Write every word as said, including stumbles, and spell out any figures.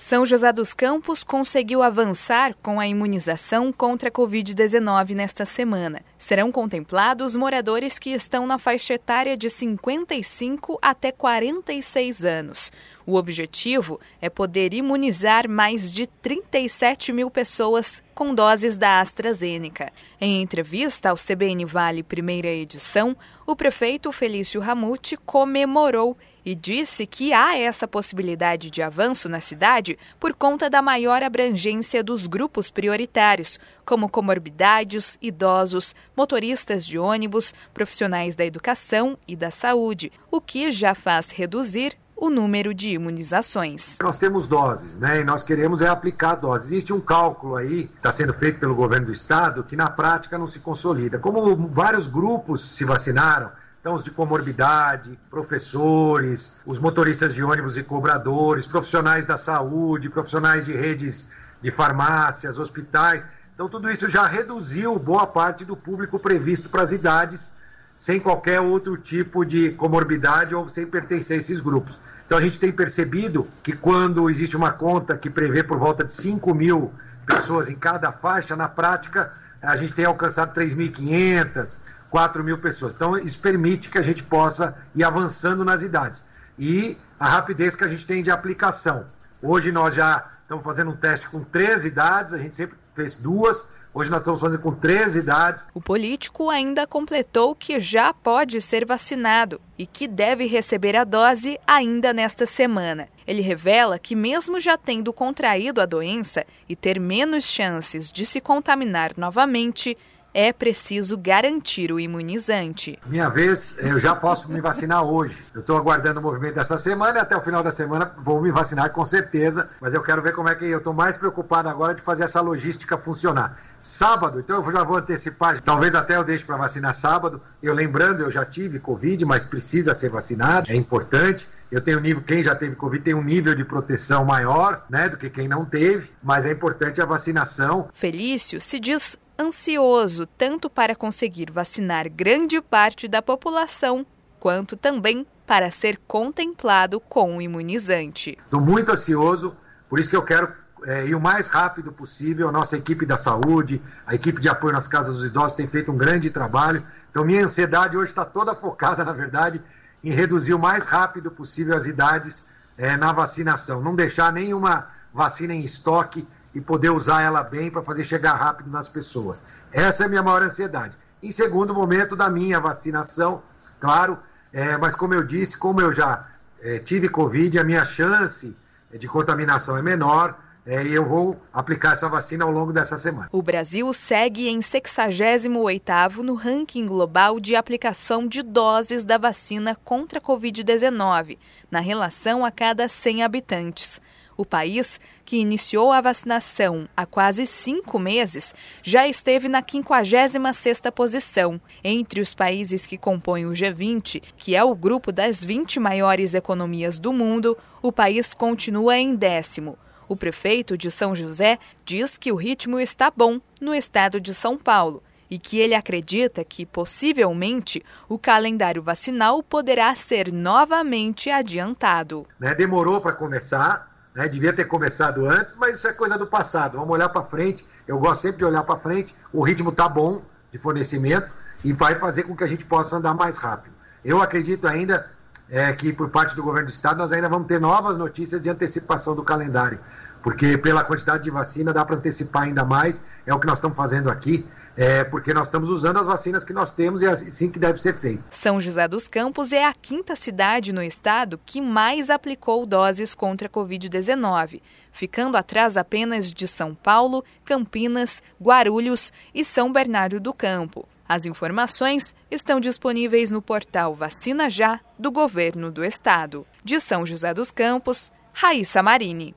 São José dos Campos conseguiu avançar com a imunização contra a covid dezenove nesta semana. Serão contemplados moradores que estão na faixa etária de cinquenta e cinco até quarenta e seis anos. O objetivo é poder imunizar mais de trinta e sete mil pessoas com doses da AstraZeneca. Em entrevista ao C B N Vale Primeira Edição, o prefeito Felício Ramute comemorou e disse que há essa possibilidade de avanço na cidade por conta da maior abrangência dos grupos prioritários, como comorbidades, idosos, motoristas de ônibus, profissionais da educação e da saúde, o que já faz reduzir o número de imunizações. Nós temos doses, né? E nós queremos é aplicar doses. Existe um cálculo aí, que está sendo feito pelo governo do estado, que na prática não se consolida. Como vários grupos se vacinaram, então os de comorbidade, professores, os motoristas de ônibus e cobradores, profissionais da saúde, profissionais de redes de farmácias, hospitais. Então tudo isso já reduziu boa parte do público previsto para as idades, sem qualquer outro tipo de comorbidade ou sem pertencer a esses grupos. Então a gente tem percebido que quando existe uma conta que prevê por volta de cinco mil pessoas em cada faixa, na prática a gente tem alcançado três mil e quinhentas, quatro mil pessoas. Então isso permite que a gente possa ir avançando nas idades. E a rapidez que a gente tem de aplicação. Hoje nós já estamos fazendo um teste com três idades, a gente sempre fez duas. Hoje nós estamos fazendo com três idades. O político ainda completou que já pode ser vacinado e que deve receber a dose ainda nesta semana. Ele revela que mesmo já tendo contraído a doença e ter menos chances de se contaminar novamente, é preciso garantir o imunizante. Minha vez, eu já posso me vacinar hoje. Eu estou aguardando o movimento dessa semana e até o final da semana vou me vacinar com certeza, mas eu quero ver como é que eu estou mais preocupado agora de fazer essa logística funcionar. Sábado, então eu já vou antecipar, talvez até eu deixe para vacinar sábado. Eu lembrando, eu já tive Covid, mas precisa ser vacinado, é importante. Eu tenho nível, quem já teve Covid tem um nível de proteção maior, né, do que quem não teve, mas é importante a vacinação. Felício se diz ansioso tanto para conseguir vacinar grande parte da população, quanto também para ser contemplado com o imunizante. Estou muito ansioso, por isso que eu quero é, ir o mais rápido possível. A nossa equipe da saúde, a equipe de apoio nas casas dos idosos tem feito um grande trabalho. Então minha ansiedade hoje está toda focada, na verdade, em reduzir o mais rápido possível as idades é, na vacinação. Não deixar nenhuma vacina em estoque e poder usar ela bem para fazer chegar rápido nas pessoas. Essa é a minha maior ansiedade. Em segundo momento da minha vacinação, claro, é, mas como eu disse, como eu já é, tive Covid, a minha chance de contaminação é menor é, e eu vou aplicar essa vacina ao longo dessa semana. O Brasil segue em sexagésimo oitavo no ranking global de aplicação de doses da vacina contra a covid dezenove, na relação a cada cem habitantes. O país, que iniciou a vacinação há quase cinco meses, já esteve na quinquagésima sexta posição. Entre os países que compõem o G vinte, que é o grupo das vinte maiores economias do mundo, o país continua em décimo. O prefeito de São José diz que o ritmo está bom no estado de São Paulo e que ele acredita que, possivelmente, o calendário vacinal poderá ser novamente adiantado. Né, demorou para começar. Né, devia ter começado antes, mas isso é coisa do passado. Vamos olhar para frente. Eu gosto sempre de olhar para frente. O ritmo está bom de fornecimento e vai fazer com que a gente possa andar mais rápido. Eu acredito ainda é, que por parte do governo do estado nós ainda vamos ter novas notícias de antecipação do calendário, porque pela quantidade de vacina dá para antecipar ainda mais. É o que nós estamos fazendo aqui, é, porque nós estamos usando as vacinas que nós temos e é assim que deve ser feito. São José dos Campos é a quinta cidade no estado que mais aplicou doses contra a covid dezenove, ficando atrás apenas de São Paulo, Campinas, Guarulhos e São Bernardo do Campo. As informações estão disponíveis no portal Vacina Já do Governo do Estado. De São José dos Campos, Raíssa Marini.